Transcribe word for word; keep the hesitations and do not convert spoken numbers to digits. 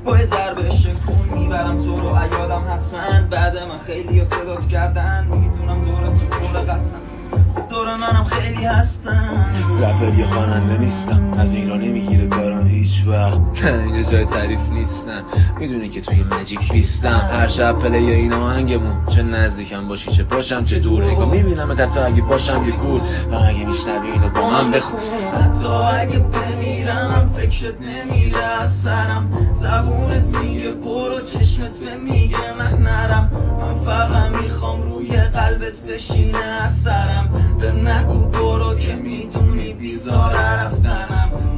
با یه ضربه شکون میبرم تو رو عیادم حتما. بعد من خیلی ها صدات کردن میدونم دورت تو کل قطعا. خب دور منم خیلی هستن. رپر یه خواننده نیستم، از این را نمیگیره کارم هیچ وقت. اینجا جای تعریف نیستم، میدونی که توی مجیک بیستم. هر شب پلی این آهنگمون، چه نزدیکم باشی چه باشم چه دور. اگه میبینم حتی اگه باشم یه کور و اگه میشنوی اینو با من بخون. حتی اگه بمیرم فکرت نمیره از سرم. زبونت میگه برو چشمت به میگه من نرم. من فقط میخوام روی قلبت بشینه از سرم. به نگو برو که میدونی بیزاره رفتن.